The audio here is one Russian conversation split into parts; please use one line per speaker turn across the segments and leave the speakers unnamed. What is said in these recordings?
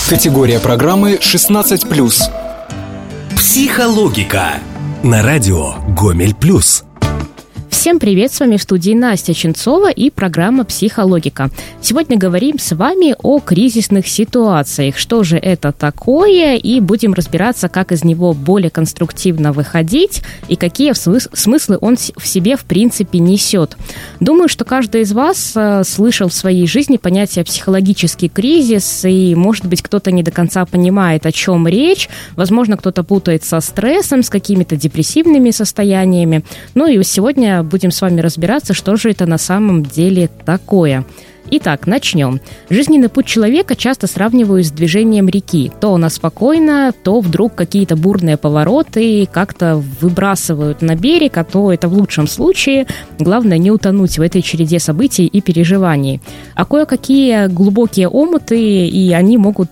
Категория программы 16+.
Психологика. На радио Гомель Плюс.
Всем привет, с вами в студии Настя Ченцова и программа «Психологика». Сегодня говорим с вами о кризисных ситуациях, что же это такое, и будем разбираться, как из него более конструктивно выходить и какие смыслы он в себе в принципе несет. Думаю, что каждый из вас слышал в своей жизни понятие «психологический кризис», и, может быть, кто-то не до конца понимает, о чем речь, возможно, кто-то путает со стрессом, с какими-то депрессивными состояниями. Ну и сегодня будем с вами разбираться, что же это на самом деле такое. Итак, начнем. Жизненный путь человека часто сравнивают с движением реки. То она спокойна, то вдруг какие-то бурные повороты как-то выбрасывают на берег, а то это в лучшем случае. Главное не утонуть в этой череде событий и переживаний. А кое-какие глубокие омуты, и они могут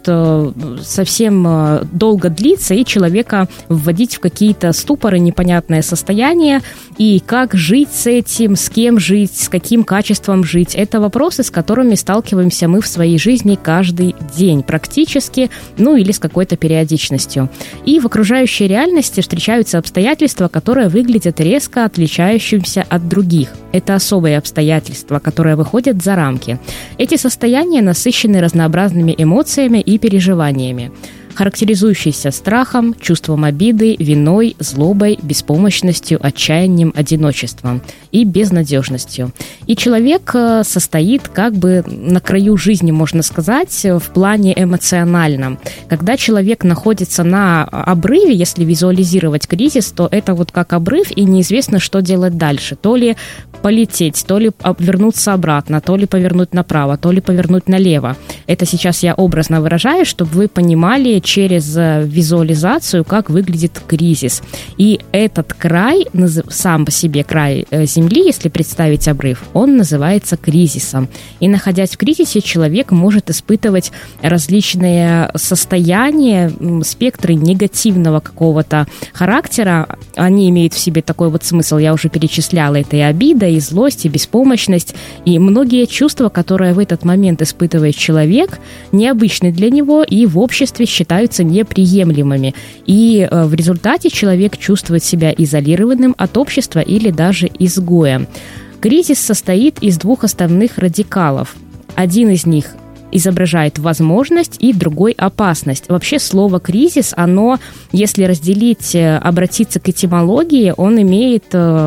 совсем долго длиться и человека вводить в какие-то ступоры, непонятное состояние. И как жить с этим, с кем жить, с каким качеством жить – это вопросы, с которыми сталкиваемся мы в своей жизни каждый день практически, ну или с какой-то периодичностью. И в окружающей реальности встречаются обстоятельства, которые выглядят резко отличающимися от других. Это особые обстоятельства, которые выходят за рамки. Эти состояния насыщены разнообразными эмоциями и переживаниями, характеризующийся страхом, чувством обиды, виной, злобой, беспомощностью, отчаянием, одиночеством и безнадежностью. И человек состоит как бы на краю жизни, можно сказать, в плане эмоциональном. Когда человек находится на обрыве, если визуализировать кризис, то это вот как обрыв, и неизвестно, что делать дальше. То ли полететь, то ли вернуться обратно, то ли повернуть направо, то ли повернуть налево. Это сейчас я образно выражаю, чтобы вы понимали через визуализацию, как выглядит кризис. И этот край, сам по себе край Земли, если представить обрыв, он называется кризисом. И находясь в кризисе, человек может испытывать различные состояния, спектры негативного какого-то характера. Они имеют в себе такой вот смысл, я уже перечисляла, это и обида, и злость, и беспомощность. И многие чувства, которые в этот момент испытывает человек, необычны для него и в обществе считаются неприемлемыми. И в результате человек чувствует себя изолированным от общества или даже изгоем. Кризис состоит из двух основных радикалов. Один из них изображает возможность и другой опасность. Вообще слово «кризис», оно, если разделить, обратиться к этимологии, он имеет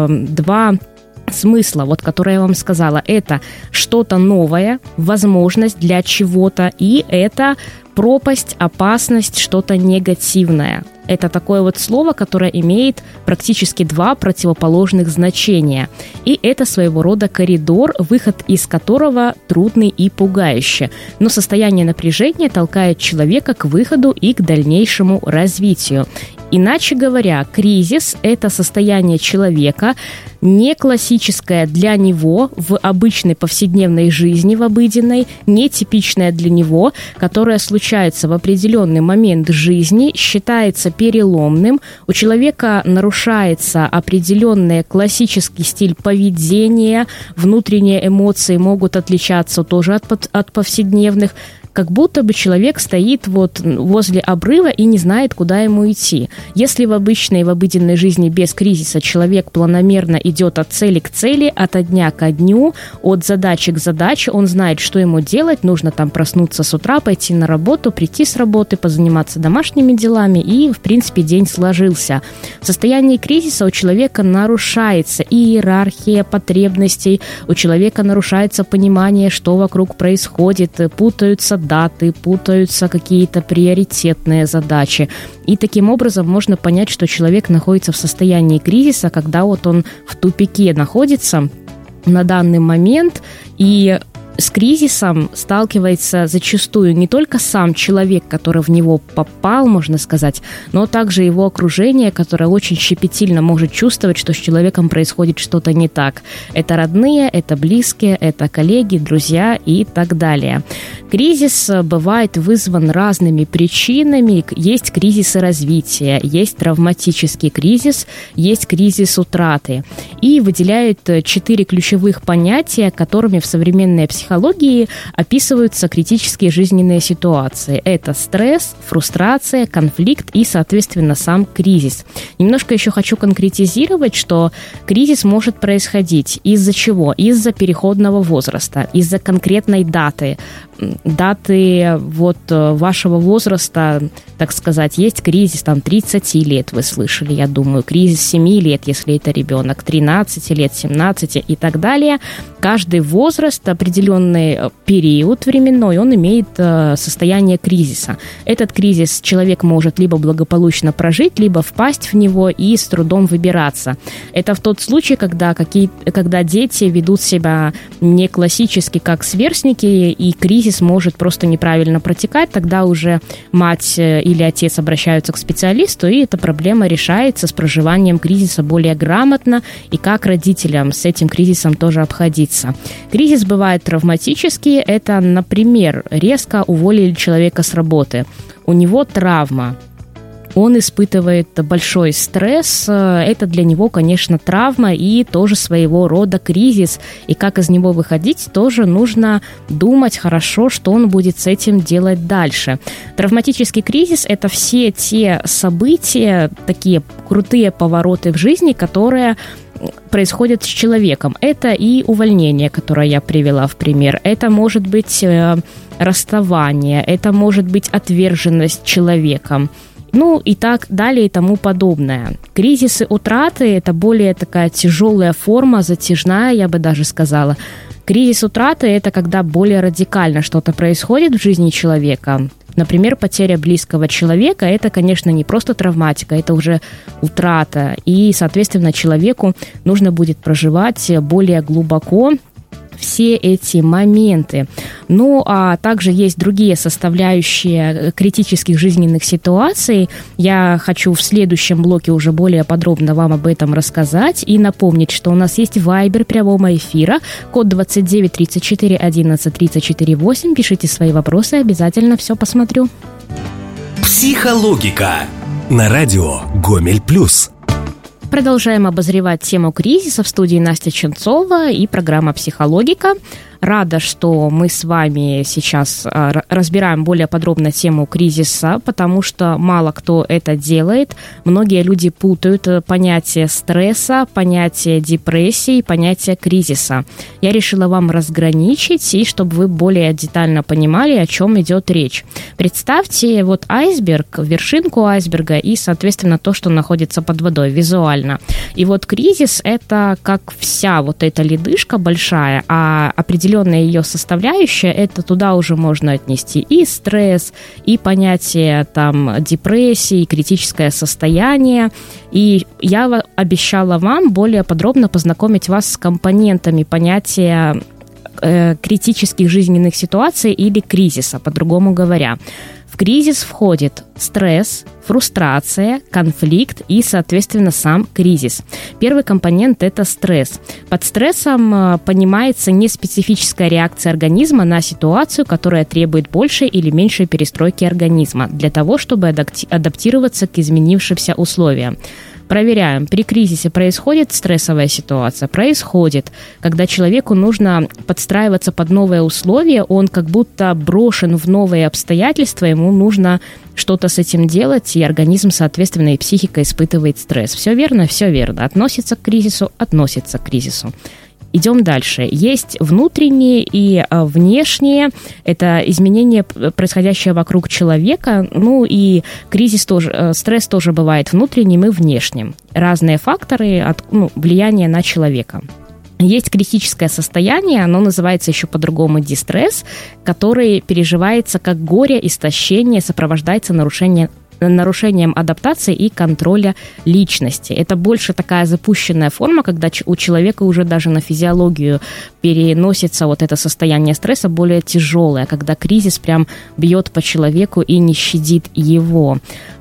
два смысла, вот, которые я вам сказала. Это что-то новое, возможность для чего-то, и это пропасть, опасность, что-то негативное. Это такое вот слово, которое имеет практически два противоположных значения. И это своего рода коридор, выход из которого трудный и пугающий. Но состояние напряжения толкает человека к выходу и к дальнейшему развитию. Иначе говоря, кризис – это состояние человека, не классическое для него в обычной повседневной жизни, в обыденной, нетипичное для него, которое случается в определенный момент жизни, считается переломным, у человека нарушается определенный классический стиль поведения, внутренние эмоции могут отличаться тоже от повседневных, как будто бы человек стоит вот возле обрыва и не знает, куда ему идти. Если в обычной, в обыденной жизни без кризиса человек планомерно идет от цели к цели, от дня ко дню, от задачи к задаче, он знает, что ему делать, нужно там проснуться с утра, пойти на работу, прийти с работы, позаниматься домашними делами, и, в принципе, день сложился. В состоянии кризиса у человека нарушается иерархия потребностей, у человека нарушается понимание, что вокруг происходит, путаются даты, путаются какие-то приоритетные задачи. И таким образом можно понять, что человек находится в состоянии кризиса, когда вот он в тупике находится на данный момент, и с кризисом сталкивается зачастую не только сам человек, который в него попал, можно сказать, но также его окружение, которое очень щепетильно может чувствовать, что с человеком происходит что-то не так. Это родные, это близкие, это коллеги, друзья и так далее. Кризис бывает вызван разными причинами. Есть кризисы развития, есть травматический кризис, есть кризис утраты. И выделяют 4 ключевых понятия, которыми в современной психологии психологии описываются критические жизненные ситуации. Это стресс, фрустрация, конфликт и, соответственно, сам кризис. Немножко еще хочу конкретизировать, что кризис может происходить из-за чего? Из-за переходного возраста, из-за конкретной даты вот вашего возраста, так сказать, есть кризис 30 лет, вы слышали, я думаю, кризис 7 лет, если это ребенок, 13 лет, 17 и так далее. Каждый возраст, определенный период временной, он имеет состояние кризиса. Этот кризис человек может либо благополучно прожить, либо впасть в него и с трудом выбираться. Это в тот случай, когда дети ведут себя не классически, как сверстники, и кризис может просто неправильно протекать, тогда уже мать или отец обращаются к специалисту, и эта проблема решается с проживанием кризиса более грамотно, и как родителям с этим кризисом тоже обходиться. Кризис бывает травматический, это, например, резко уволили человека с работы, у него травма, он испытывает большой стресс, это для него, конечно, травма и тоже своего рода кризис, и как из него выходить, тоже нужно думать хорошо, что он будет с этим делать дальше. Травматический кризис – это все те события, такие крутые повороты в жизни, которые происходят с человеком. Это и увольнение, которое я привела в пример, это может быть расставание, это может быть отверженность человеком, и так далее и тому подобное. Кризисы утраты – это более такая тяжелая форма, затяжная, я бы даже сказала. Кризис утраты – это когда более радикально что-то происходит в жизни человека. Например, потеря близкого человека – это, конечно, не просто травматика, это уже утрата. И, соответственно, человеку нужно будет проживать более глубоко все эти моменты. А также есть другие составляющие критических жизненных ситуаций. Я хочу в следующем блоке уже более подробно вам об этом рассказать и напомнить, что у нас есть Viber прямого эфира, код 29 34 11 34 8. Пишите свои вопросы, обязательно все посмотрю.
Психологика на радио Гомель Плюс.
Продолжаем обозревать тему кризиса. В студии Настя Ченцова и программа «Психологика». Рада, что мы с вами сейчас разбираем более подробно тему кризиса, потому что мало кто это делает. Многие люди путают понятие стресса, понятие депрессии, понятие кризиса. Я решила вам разграничить, и чтобы вы более детально понимали, о чем идет речь. Представьте айсберг, вершинку айсберга и, соответственно, то, что находится под водой визуально. И кризис – это как вся эта ледышка большая, а определенная ее составляющая, это туда уже можно отнести и стресс, и понятие депрессии, и критическое состояние. И я обещала вам более подробно познакомить вас с компонентами понятия критических жизненных ситуаций или кризиса, по-другому говоря. В кризис входит стресс, фрустрация, конфликт и, соответственно, сам кризис. Первый компонент – это стресс. Под стрессом понимается неспецифическая реакция организма на ситуацию, которая требует большей или меньшей перестройки организма для того, чтобы адаптироваться к изменившимся условиям. Проверяем, при кризисе происходит стрессовая ситуация? Происходит. Когда человеку нужно подстраиваться под новые условия, он как будто брошен в новые обстоятельства, ему нужно что-то с этим делать, и организм, соответственно, и психика испытывает стресс. Все верно? Все верно. Относится к кризису? Относится к кризису. Идем дальше. Есть внутренние и внешние. Это изменения, происходящие вокруг человека. И кризис тоже, стресс тоже бывает внутренним и внешним. Разные факторы влияния на человека. Есть критическое состояние, оно называется еще по-другому дистресс, который переживается как горе, истощение, сопровождается нарушением адаптации и контроля личности. Это больше такая запущенная форма, когда у человека уже даже на физиологию переносится это состояние стресса более тяжелое, когда кризис прям бьет по человеку и не щадит его.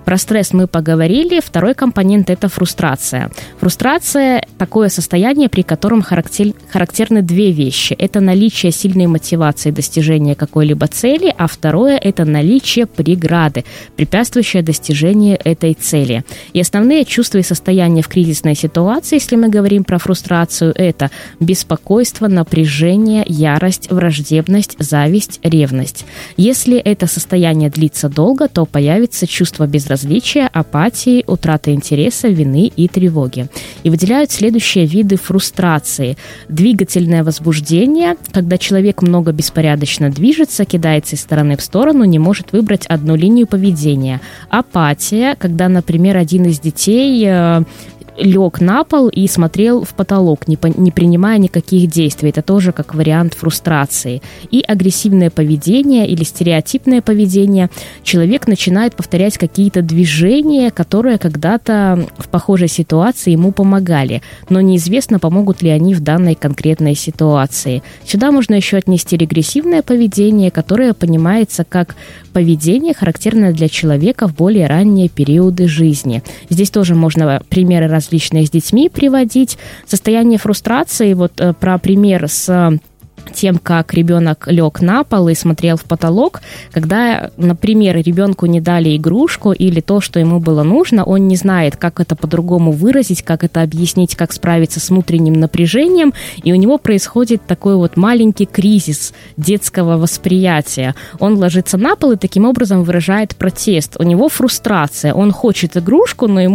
Про стресс мы поговорили. Второй компонент – это фрустрация. Фрустрация – такое состояние, при котором характерны две вещи. Это наличие сильной мотивации достижения какой-либо цели, а второе – это наличие преграды, препятствующее достижению этой цели. И основные чувства и состояния в кризисной ситуации, если мы говорим про фрустрацию, это беспокойство, напряжение, ярость, враждебность, зависть, ревность. Если это состояние длится долго, то появится чувство безразличия, апатии, утраты интереса, вины и тревоги. И выделяют следующие виды фрустрации. Двигательное возбуждение, когда человек много беспорядочно движется, кидается из стороны в сторону, не может выбрать одну линию поведения. Апатия, когда, например, один из детей лег на пол и смотрел в потолок, не принимая никаких действий. Это тоже как вариант фрустрации. И агрессивное поведение или стереотипное поведение. Человек начинает повторять какие-то движения, которые когда-то в похожей ситуации ему помогали, но неизвестно, помогут ли они в данной конкретной ситуации. Сюда можно еще отнести регрессивное поведение, которое понимается как поведение, характерное для человека в более ранние периоды жизни. Здесь тоже можно примеры различные с детьми приводить. Состояние фрустрации, вот про пример с тем, как ребенок лег на пол и смотрел в потолок, когда, например, ребенку не дали игрушку или то, что ему было нужно, он не знает, как это по-другому выразить, как это объяснить, как справиться с внутренним напряжением, и у него происходит такой вот маленький кризис детского восприятия. Он ложится на пол и таким образом выражает протест. У него фрустрация, он хочет игрушку, но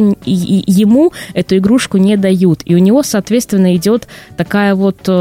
ему эту игрушку не дают, и у него, соответственно, идет такая вот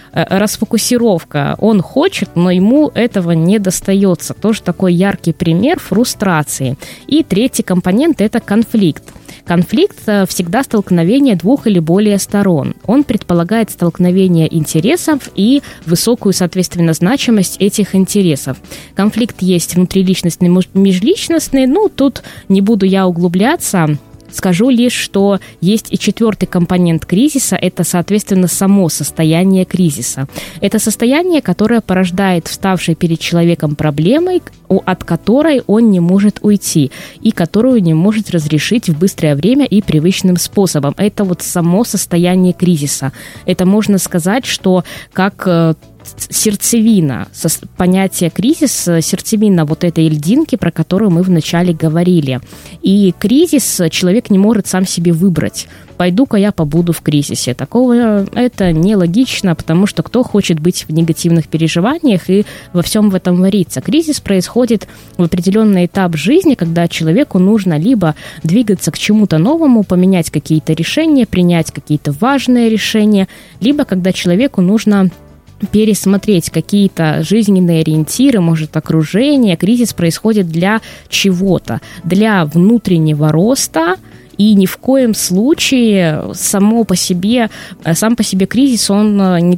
расфокусировка. Он хочет, но ему этого не достается. Тоже такой яркий пример фрустрации. И третий компонент – это конфликт. Конфликт всегда столкновение двух или более сторон. Он предполагает столкновение интересов и высокую, соответственно, значимость этих интересов. Конфликт есть внутриличностный, межличностный. Тут не буду я углубляться. Скажу лишь, что есть и четвертый компонент кризиса, это, соответственно, само состояние кризиса. Это состояние, которое порождает вставшей перед человеком проблемой, от которой он не может уйти и которую не может разрешить в быстрое время и привычным способом. Это вот само состояние кризиса. Это можно сказать, что как сердцевина, понятие кризис, сердцевина вот этой льдинки, про которую мы вначале говорили. И кризис человек не может сам себе выбрать. Пойду-ка я побуду в кризисе. Такого это нелогично, потому что кто хочет быть в негативных переживаниях и во всем в этом вариться. Кризис происходит в определенный этап жизни, когда человеку нужно либо двигаться к чему-то новому, поменять какие-то решения, принять какие-то важные решения, либо когда человеку нужно пересмотреть какие-то жизненные ориентиры, может, окружение. Кризис происходит для чего-то, для внутреннего роста, и ни в коем случае сам по себе кризис, он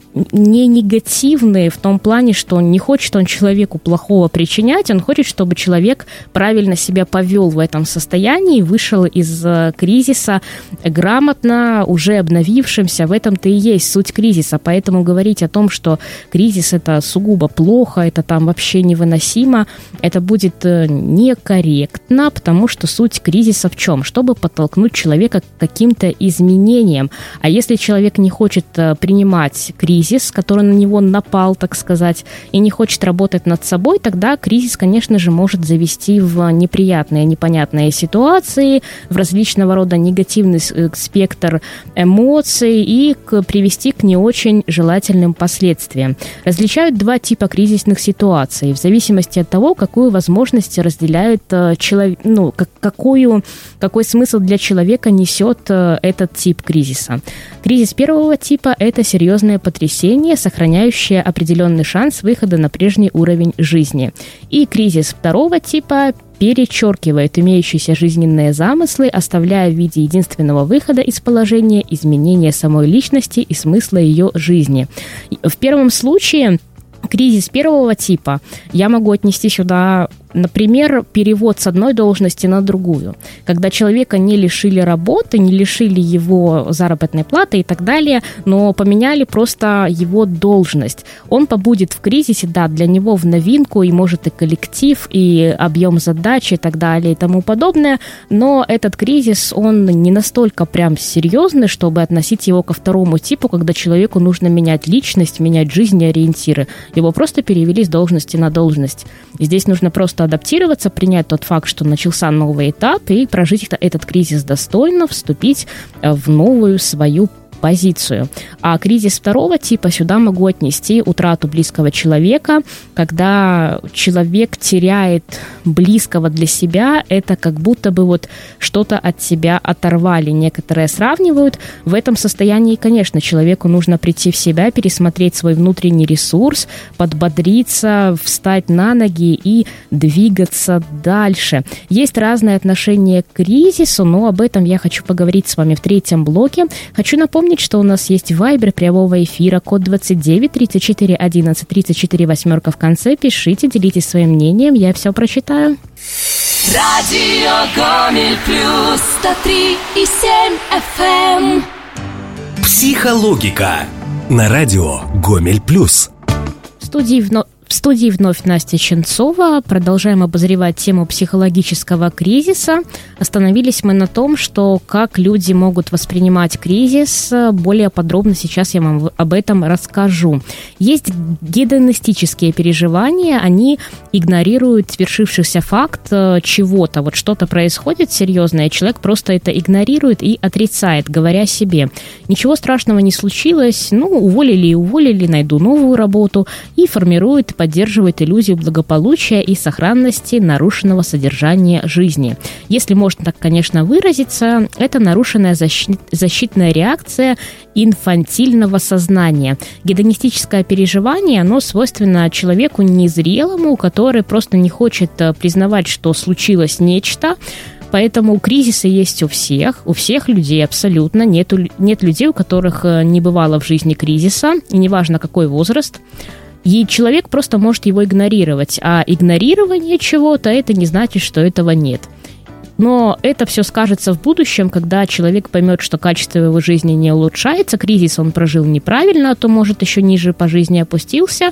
не негативный в том плане, что не хочет он человеку плохого причинять, он хочет, чтобы человек правильно себя повел в этом состоянии, вышел из кризиса грамотно, уже обновившимся. В этом-то и есть суть кризиса. Поэтому говорить о том, что кризис это сугубо плохо, это там вообще невыносимо, это будет некорректно, потому что суть кризиса в чем? Чтобы подтолкнуть человека к каким-то изменениям. А если человек не хочет принимать кризис, который на него напал, так сказать, и не хочет работать над собой, тогда кризис, конечно же, может завести в неприятные, непонятные ситуации, в различного рода негативный спектр эмоций и привести к не очень желательным последствиям. Различают два типа кризисных ситуаций в зависимости от того, какую возможность разделяет человек, какой смысл для человека несет этот тип кризиса. Кризис первого типа – это серьезное потрясение, сохраняющее определенный шанс выхода на прежний уровень жизни. И кризис второго типа перечеркивает имеющиеся жизненные замыслы, оставляя в виде единственного выхода из положения изменения самой личности и смысла ее жизни. В первом случае кризис первого типа я могу отнести сюда Например, перевод с одной должности на другую. Когда человека не лишили работы, не лишили его заработной платы и так далее, но поменяли просто его должность. Он побудет в кризисе, да, для него в новинку, и может и коллектив, и объем задач и так далее и тому подобное, но этот кризис, он не настолько прям серьезный, чтобы относить его ко второму типу, когда человеку нужно менять личность, менять жизнь и ориентиры. Его просто перевели с должности на должность. И здесь нужно просто адаптироваться, принять тот факт, что начался новый этап, и прожить этот кризис достойно, вступить в новую свою позицию. А кризис второго типа сюда могу отнести утрату близкого человека. Когда человек теряет близкого для себя, это как будто бы вот что-то от себя оторвали. Некоторые сравнивают. В этом состоянии, конечно, человеку нужно прийти в себя, пересмотреть свой внутренний ресурс, подбодриться, встать на ноги и двигаться дальше. Есть разные отношения к кризису, но об этом я хочу поговорить с вами в третьем блоке. Хочу напомнить, что у нас есть вайбер прямого эфира, код 29 34 11 34 8 в конце. Пишите, делитесь своим мнением, я все прочитаю.
Радио Гомель Плюс 103,7 FM.
Психологика на радио Гомель Плюс.
В студии вновь Настя Ченцова. Продолжаем обозревать тему психологического кризиса. Остановились мы на том, что как люди могут воспринимать кризис. Более подробно сейчас я вам об этом расскажу. Есть гедонистические переживания, они игнорируют свершившийся факт чего-то. Вот что-то происходит серьезное, человек просто это игнорирует и отрицает, говоря себе: ничего страшного не случилось, уволили и уволили, найду новую работу, и формирует, поддерживает иллюзию благополучия и сохранности нарушенного содержания жизни. Если можно так, конечно, выразиться, это нарушенная защитная реакция инфантильного сознания. Гедонистическое переживание, оно свойственно человеку незрелому, который просто не хочет признавать, что случилось нечто. Поэтому кризисы есть у всех людей абсолютно. Нет людей, у которых не бывало в жизни кризиса, и неважно какой возраст. И человек просто может его игнорировать. А игнорирование чего-то, это не значит, что этого нет. Но это все скажется в будущем, когда человек поймет, что качество его жизни не улучшается, кризис он прожил неправильно, а то, может, еще ниже по жизни опустился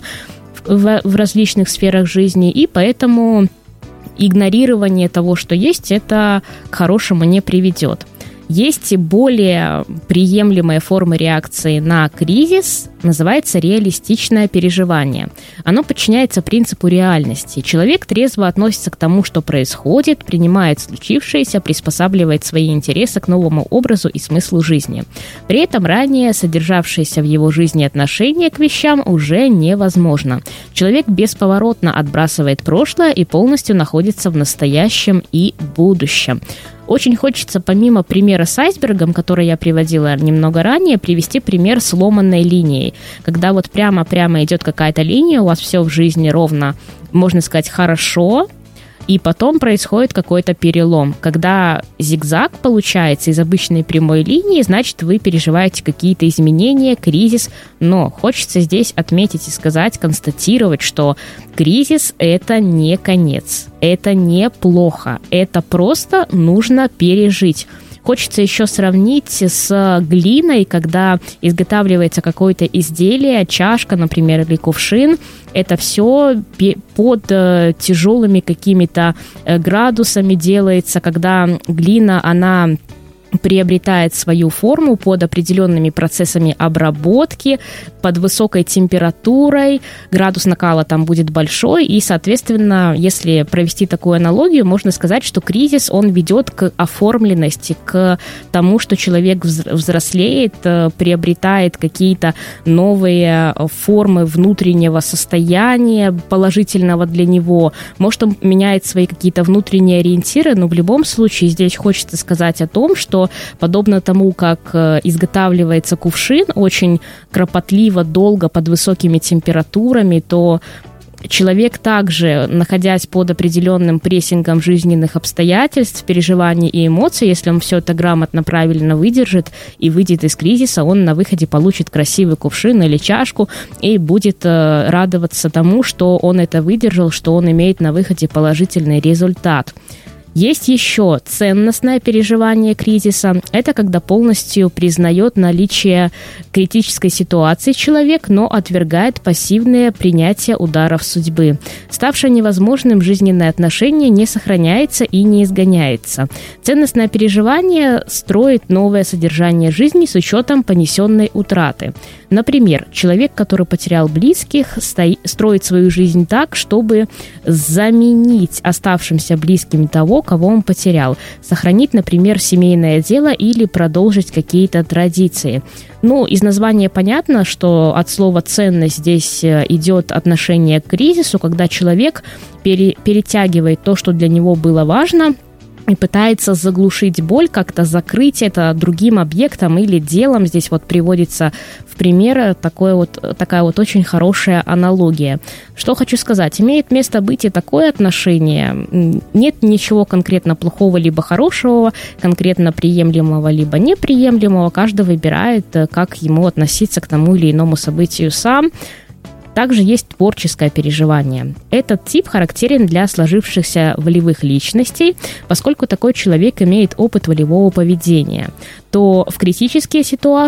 в различных сферах жизни, и поэтому игнорирование того, что есть, это к хорошему не приведет. Есть и более приемлемая форма реакции на кризис, называется реалистичное переживание. Оно подчиняется принципу реальности. Человек трезво относится к тому, что происходит, принимает случившееся, приспосабливает свои интересы к новому образу и смыслу жизни. При этом ранее содержавшееся в его жизни отношение к вещам уже невозможно. Человек бесповоротно отбрасывает прошлое и полностью находится в настоящем и будущем. Очень хочется, помимо примера с айсбергом, который я приводила немного ранее, привести пример сломанной линией. Когда вот прямо идет какая-то линия, у вас все в жизни ровно, можно сказать, хорошо, и потом происходит какой-то перелом. Когда зигзаг получается из обычной прямой линии, значит, вы переживаете какие-то изменения, кризис. Но хочется здесь отметить и сказать, констатировать, что кризис – это не конец, это не плохо, это просто нужно пережить. Хочется еще сравнить с глиной, когда изготавливается какое-то изделие, чашка, например, или кувшин. Это все под тяжелыми какими-то градусами делается, когда глина, она приобретает свою форму под определенными процессами обработки, под высокой температурой, градус накала там будет большой, и, соответственно, если провести такую аналогию, можно сказать, что кризис, он ведет к оформленности, к тому, что человек взрослеет, приобретает какие-то новые формы внутреннего состояния, положительного для него, может, он меняет свои какие-то внутренние ориентиры, но в любом случае здесь хочется сказать о том, что подобно тому, как изготавливается кувшин очень кропотливо, долго, под высокими температурами, то Человек также, находясь под определенным прессингом жизненных обстоятельств, переживаний и эмоций, если он все это грамотно, правильно выдержит и выйдет из кризиса, он на выходе получит красивый кувшин или чашку и будет радоваться тому, что он это выдержал, что он имеет на выходе положительный результат. Есть еще ценностное переживание кризиса. Это когда полностью признает наличие критической ситуации человек, но отвергает пассивное принятие ударов судьбы. Ставшее невозможным жизненное отношение не сохраняется и не изгоняется. Ценностное переживание строит новое содержание жизни с учетом понесенной утраты. Например, человек, который потерял близких, строит свою жизнь так, чтобы заменить оставшимся близкими того, кого он потерял. Сохранить, например, семейное дело или продолжить какие-то традиции. Из названия понятно, что от слова «ценность» здесь идет отношение к кризису, когда человек перетягивает то, что для него было важно, и пытается заглушить боль, как-то закрыть это другим объектом или делом. Здесь приводится в пример такая вот очень хорошая аналогия. Что хочу сказать. Имеет место быть и такое отношение. Нет ничего конкретно плохого либо хорошего, конкретно приемлемого либо неприемлемого. Каждый выбирает, как ему относиться к тому или иному событию сам. Также есть творческое переживание. Этот тип характерен для сложившихся волевых личностей, поскольку такой человек имеет опыт волевого поведения. То в критические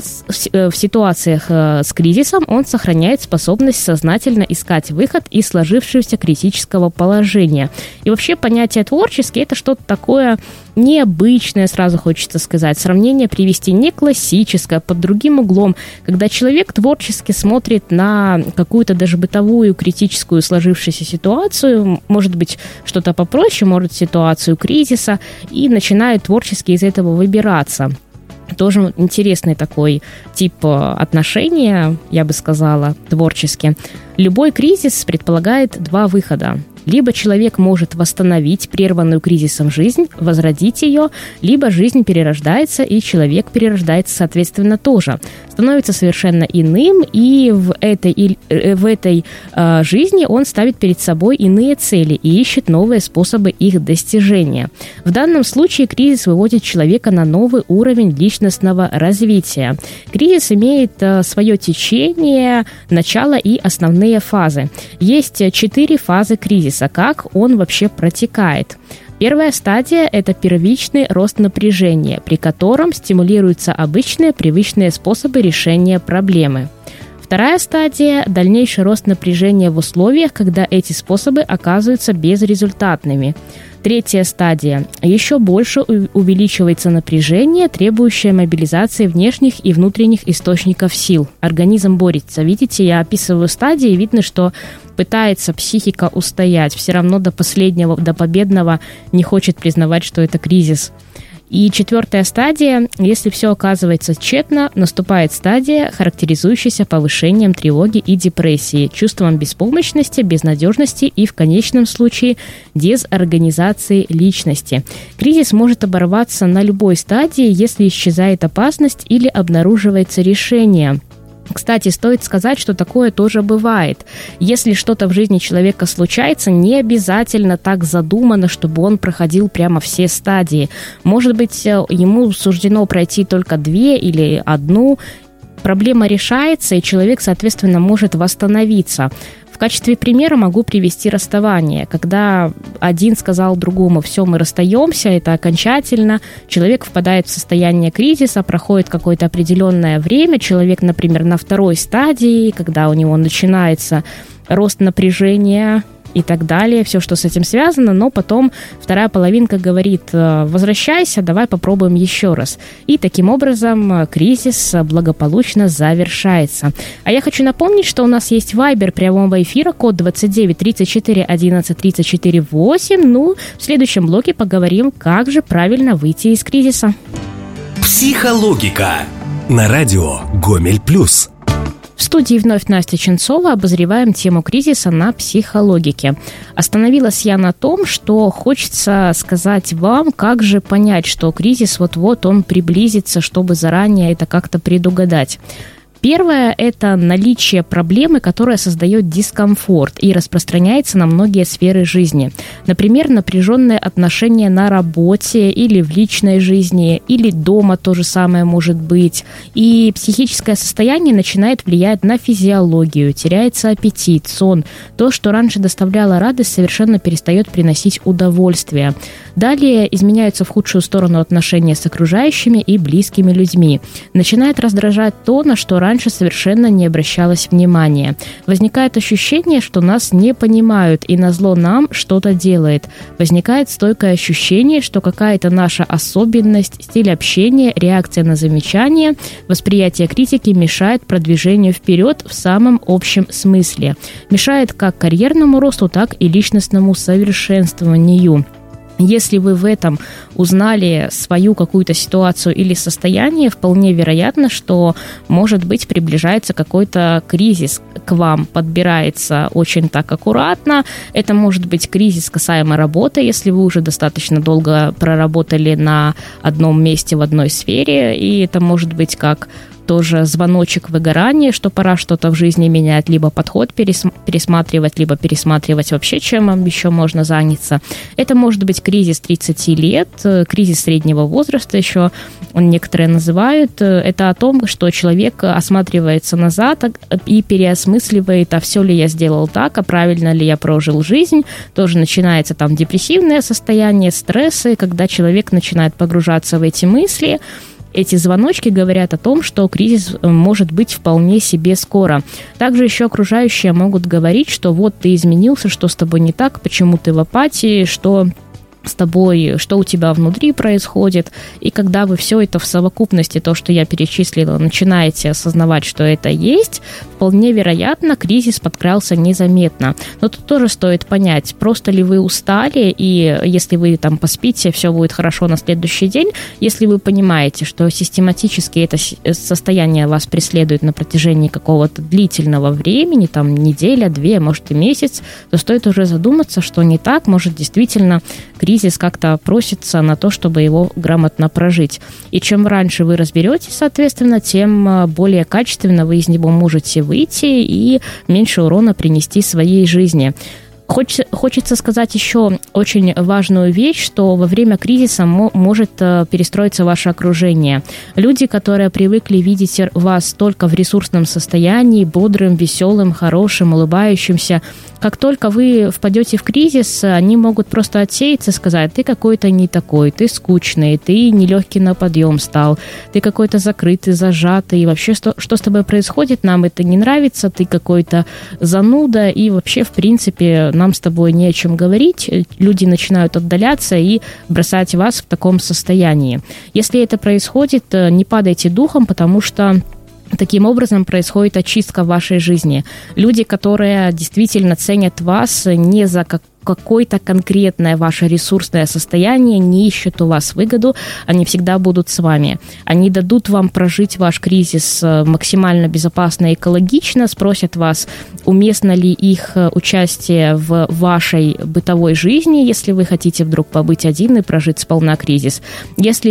в ситуациях с кризисом он сохраняет способность сознательно искать выход из сложившегося критического положения. И вообще понятие «творческий» — это что-то такое необычное, сразу хочется сказать. Сравнение привести не классическое, под другим углом, когда человек творчески смотрит на какую-то даже бытовую критическую сложившуюся ситуацию, может быть, что-то попроще, может, ситуацию кризиса, и начинает творчески из этого выбираться. Тоже интересный такой тип отношения, я бы сказала, творчески. Любой кризис предполагает два выхода. Либо человек может восстановить прерванную кризисом жизнь, возродить ее, либо жизнь перерождается, и человек перерождается, соответственно, тоже. Становится совершенно иным, и в этой жизни он ставит перед собой иные цели и ищет новые способы их достижения. В данном случае кризис выводит человека на новый уровень личностного развития. Кризис имеет свое течение, начало и основные фазы. Есть 4 фазы кризиса. Как он вообще протекает? Первая стадия – это первичный рост напряжения, при котором стимулируются обычные, привычные способы решения проблемы. Вторая стадия – дальнейший рост напряжения в условиях, когда эти способы оказываются безрезультатными. Третья стадия. Еще больше увеличивается напряжение, требующее мобилизации внешних и внутренних источников сил. Организм борется. Видите, я описываю стадии, и видно, что пытается психика устоять. Все равно до последнего, до победного не хочет признавать, что это кризис. И четвертая стадия, если все оказывается тщетно, наступает стадия, характеризующаяся повышением тревоги и депрессии, чувством беспомощности, безнадежности и, в конечном случае, дезорганизации личности. Кризис может оборваться на любой стадии, если исчезает опасность или обнаруживается решение. Кстати, стоит сказать, что такое тоже бывает. Если что-то в жизни человека случается, не обязательно так задумано, чтобы он проходил прямо все стадии. Может быть, ему суждено пройти только 2 или 1. Проблема решается, и человек, соответственно, может восстановиться. В качестве примера могу привести расставание. Когда один сказал другому: все, мы расстаемся, это окончательно, человек впадает в состояние кризиса, проходит какое-то определенное время, человек, например, на 2 стадии, когда у него начинается рост напряжения и так далее, все, что с этим связано, но потом вторая половинка говорит: возвращайся, давай попробуем еще раз. И таким образом кризис благополучно завершается. А я хочу напомнить, что у нас есть Viber прямого эфира, код 29 34 11 34 8. В следующем блоке поговорим, как же правильно выйти из кризиса.
Психологика на радио Гомель Плюс.
В студии вновь Настя Ченцова. Обозреваем тему кризиса на психологике. Остановилась я на том, что хочется сказать вам, как же понять, что кризис вот-вот он приблизится, чтобы заранее это как-то предугадать. Первое – это наличие проблемы, которая создает дискомфорт и распространяется на многие сферы жизни. Например, напряженные отношения на работе или в личной жизни, или дома то же самое может быть. И психическое состояние начинает влиять на физиологию, теряется аппетит, сон. То, что раньше доставляло радость, совершенно перестает приносить удовольствие. Далее изменяются в худшую сторону отношения с окружающими и близкими людьми. Начинает раздражать то, на что раньше совершенно не обращалось внимания. Возникает ощущение, что нас не понимают и назло нам что-то делает. Возникает стойкое ощущение, что какая-то наша особенность, стиль общения, реакция на замечания, восприятие критики мешает продвижению вперед в самом общем смысле. Мешает как карьерному росту, так и личностному совершенствованию. Если вы в этом узнали свою какую-то ситуацию или состояние, вполне вероятно, что, может быть, приближается какой-то кризис к вам, подбирается очень так аккуратно. Это может быть кризис касаемо работы, если вы уже достаточно долго проработали на одном месте в одной сфере, и это может быть как тоже звоночек выгорания, что пора что-то в жизни менять, либо подход пересматривать, либо пересматривать вообще, чем вам еще можно заняться. Это может быть кризис 30 лет, кризис среднего возраста еще некоторые называют. Это о том, что человек осматривается назад и переосмысливает, а все ли я сделал так, а правильно ли я прожил жизнь. Тоже начинается там депрессивное состояние, стрессы, когда человек начинает погружаться в эти мысли. Эти звоночки говорят о том, что кризис может быть вполне себе скоро. Также еще окружающие могут говорить, что вот ты изменился, что с тобой не так, почему ты в апатии, что с тобой, что у тебя внутри происходит. И когда вы все это в совокупности, то, что я перечислила, начинаете осознавать, что это есть, вполне вероятно, кризис подкрался незаметно. Но тут тоже стоит понять, просто ли вы устали, и если вы там поспите, все будет хорошо на следующий день. Если вы понимаете, что систематически это состояние вас преследует на протяжении какого-то длительного времени, там неделя, две, может и месяц, то стоит уже задуматься, что не так, может действительно кризис как-то просится на то, чтобы его грамотно прожить. И чем раньше вы разберетесь, соответственно, тем более качественно вы из него можете выйти и меньше урона принести своей жизни. Хочется сказать еще очень важную вещь, что во время кризиса может перестроиться ваше окружение. Люди, которые привыкли видеть вас только в ресурсном состоянии, бодрым, веселым, хорошим, улыбающимся, как только вы впадете в кризис, они могут просто отсеяться и сказать: ты какой-то не такой, ты скучный, ты нелегкий на подъем стал, ты какой-то закрытый, зажатый, и вообще что с тобой происходит, нам это не нравится, ты какой-то зануда, и вообще, в принципе, нам с тобой не о чем говорить. Люди начинают отдаляться и бросать вас в таком состоянии. Если это происходит, не падайте духом, потому что таким образом происходит очистка в вашей жизни. Люди, которые действительно ценят вас не за какое-то конкретное ваше ресурсное состояние, не ищут у вас выгоду, они всегда будут с вами. Они дадут вам прожить ваш кризис максимально безопасно и экологично, спросят вас, уместно ли их участие в вашей бытовой жизни, если вы хотите вдруг побыть один и прожить сполна кризис. Если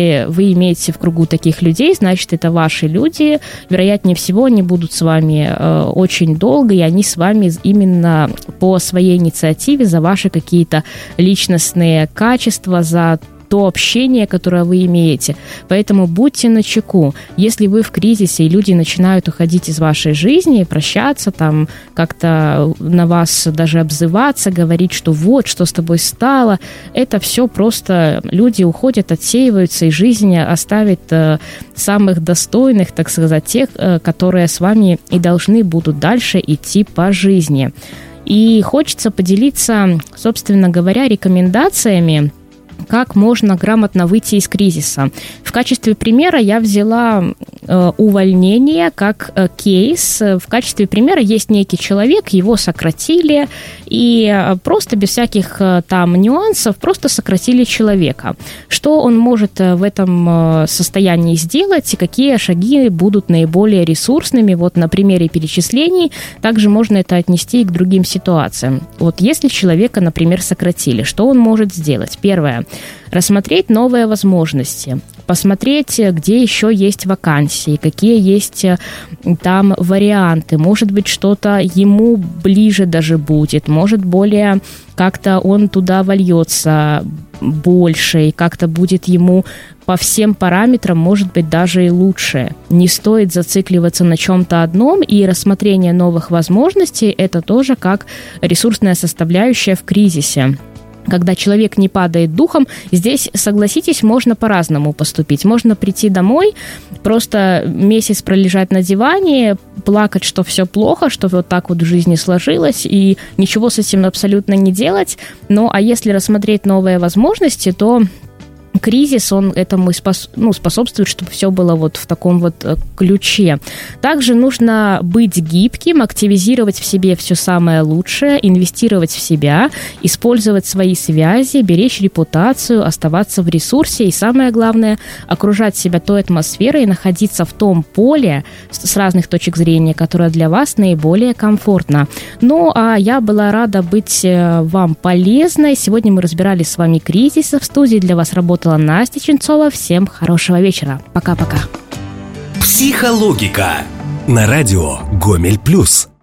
вы имеете в кругу таких людей, значит, это ваши люди. Вероятнее всего, они будут с вами очень долго, и они с вами именно по своей инициативе, за ваши какие-то личностные качества, за то общение, которое вы имеете. Поэтому будьте начеку. Если вы в кризисе, и люди начинают уходить из вашей жизни, прощаться, там, как-то на вас даже обзываться, говорить, что вот, что с тобой стало, это все просто люди уходят, отсеиваются, и жизнь оставит самых достойных, так сказать, тех, которые с вами и должны будут дальше идти по жизни. И хочется поделиться, собственно говоря, рекомендациями, как можно грамотно выйти из кризиса. В качестве примера я взяла увольнение как кейс. В качестве примера есть некий человек, его сократили, и просто без всяких там нюансов просто сократили человека. Что он может в этом состоянии сделать и какие шаги будут наиболее ресурсными? Вот на примере перечислений также можно это отнести и к другим ситуациям. Вот если человека, например, сократили, что он может сделать? Первое. Рассмотреть новые возможности. посмотреть, где еще есть вакансии, какие есть там варианты. Может быть, что-то ему ближе даже будет, может, более как-то он туда вольется больше, и как-то будет ему по всем параметрам, может быть, даже и лучше. Не стоит зацикливаться на чем-то одном, и рассмотрение новых возможностей – это тоже как ресурсная составляющая в кризисе. Когда человек не падает духом, здесь, согласитесь, можно по-разному поступить. Можно прийти домой, просто месяц пролежать на диване, плакать, что все плохо, что вот так вот в жизни сложилось, и ничего с этим абсолютно не делать. Ну, а если рассмотреть новые возможности, то кризис, он этому способствует, чтобы все было вот в таком вот ключе. Также нужно быть гибким, активизировать в себе все самое лучшее, инвестировать в себя, использовать свои связи, беречь репутацию, оставаться в ресурсе и, самое главное, окружать себя той атмосферой и находиться в том поле с разных точек зрения, которое для вас наиболее комфортно. Ну, а я была рада быть вам полезной. Сегодня мы разбирали с вами кризисы. В студии для вас работала Настя Ченцова. Всем хорошего вечера. Пока-пока.
Психологика. На радио Гомель Плюс.